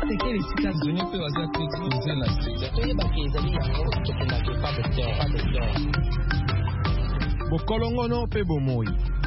sekele sika zonyo pe waza ko exposer na sika to yeba ke ezali yango to ko na ke pas de terre bokolongono pe bomoi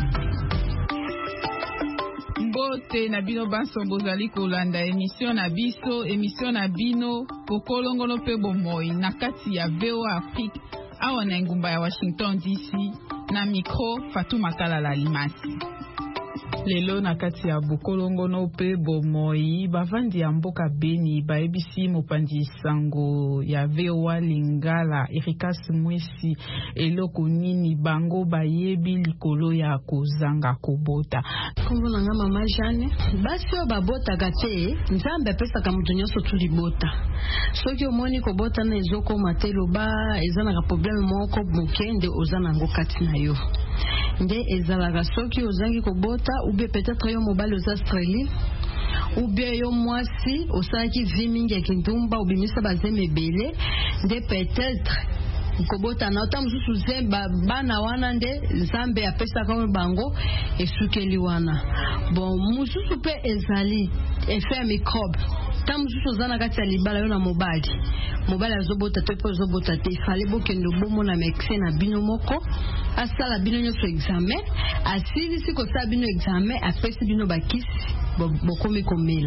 mbote na bino banso bozali kolanda émission na bino bokolongono pe bomoi na kati ya VOA Afrique awa na ngumba ya Washington DC na micro Fatou Makala Limasi. Lelo na kati ya bokolongono pe bomoi bavandi ya mboka Beni baebisi mopanzi sango ya VOA Lingala Erikas Mwesi eloko nini bango bayebi likolo ya kozanga kobota. Kombo nanga mama Jane basi o babota kate nzambe pesa ka mutu nyonso tulibota soki omoni kobota na ezoko matelo ba ezana ka problème moko mokende ozana ngo kati na yo nde ezalaka soki ozangi kobota ube peut-être yo mobile aux Australie ou bien yo mwasi osaki vi mingi ya kindumba ubimisa bazeme bele nde peut-être kobota na ota mususu zemba bana wana nde Nzambe apesa kama bango esukeli wana bon mususu pe ezali effet microbe ta mususu zana kati ya libala yo na mobali azobota te po azobota te fale bokendo bomo na médecin na bino moko asala bino nyonso examen asili siko sa bino examen apesi bino bakisi bokomi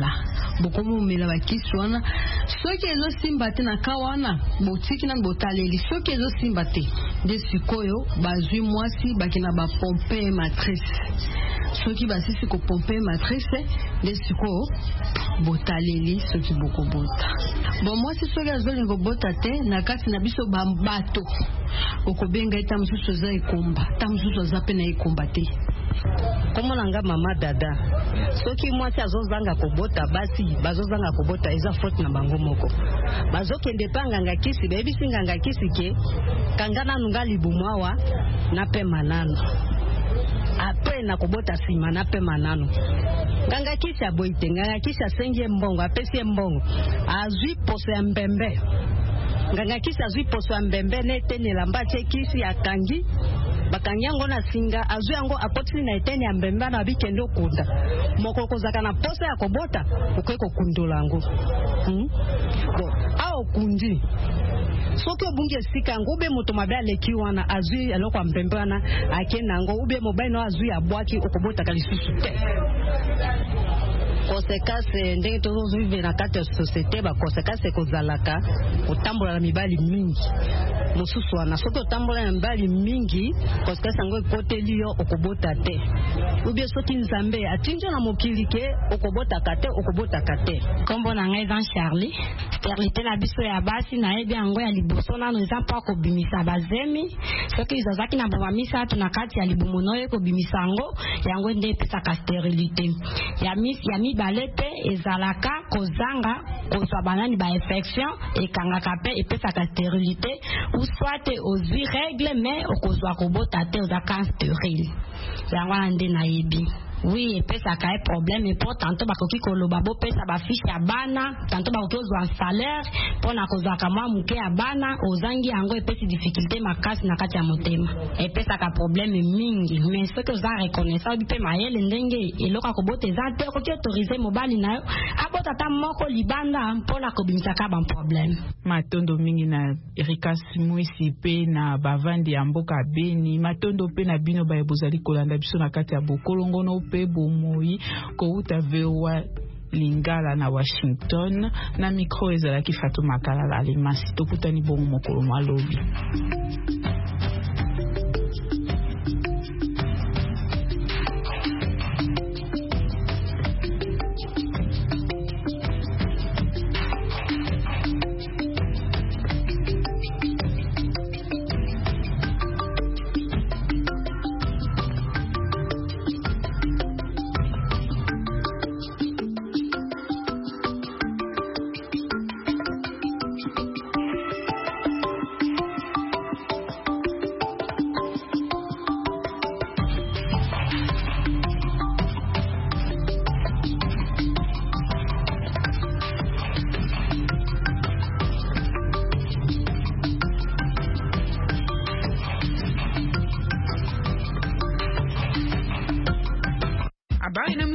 komela bakisi wana soki ezo simba te na kawana botiki na botaleli soki ezo simba te nde sikoyo bazwi mwasi bakina ba pompe matrice soki basisi ko pompe matrice nde sikoyo botaleli soki bokobota bon mwasi soki azolinga kobota te na kati na biso bato okobenga ita mususu za ekomba ta mususu za pe na ekomba te komo nanga mama dada soki mwasi azozanga kobota basi bazozanga kobota eza faute na bango moko bazokende panganga kisi bebisi nganga kisi ke kangana nunga libumwawa na pe manano apre na kobota sima na pe manano nganga kisi aboite nganga kisi asenge mbongo apesi mbongo azwi poso ya mbembe nganga kisi azwi poso ya mbembe netenela mbache kisi akangi bakangi yango na singa azwi yango akotisi na eteni ya mbembe na bikende okunda moko kozaka na poso ya kobota okoki kokundola yango bon ao kundi soki obungi esika yango ube moto mabe aleki wana azwi eloko ya mbembe wana akenda yango ube mobali na azwi abwaki okobotaka lisusu te conséquence ndenge tozovive na kati ya société ba conséquence kozalaka kotambola na mibali mingi mosusu wana soki otambola na mibali mingi conséquence yango ekoteli yo okobota te ubie soki Nzambe atinja na mokili ke okobotaka te kombo na ngai Jean Charlie sterilité na biso ya basi na yebi yango ya liboso nano eza mpa kobimisa bazemi soki izazaki na boma misatu na kati ya libumu ye kobimisa yango nde epesaka sterilité ya mibale pe ezalaka kozanga kozwa banani ba infection ekangaka pe epesaka sterilité ou soit ozwi règle mais okozwa kobota te ozaka stérile yango nde na yebi. Oui, pesa ka e problème et pourtant bakoki koloba bo pesa ba fiche ya bana tanto bakoki ozwa salaire pona kozwa kama muke ya bana ozangi yango epesi difficulté makasi na kati ya motema e pesa ka problème mingi mais ce que za reconnaissance pe mayele ndenge eloka kobota za te koki autoriser mobali na yo abota ta moko libanda mpona kobimisa ka ba problème matondo mingi na Erikas Mwesi pe na bavandi ya mboka Beni matondo pe na bino ba ebozali kolanda biso na kati ya bokolongono pe bomoi kouta VOA Lingala na Washington na micro ezalaki Fatou Makala Limasi tokutani bongo mokolo malobi.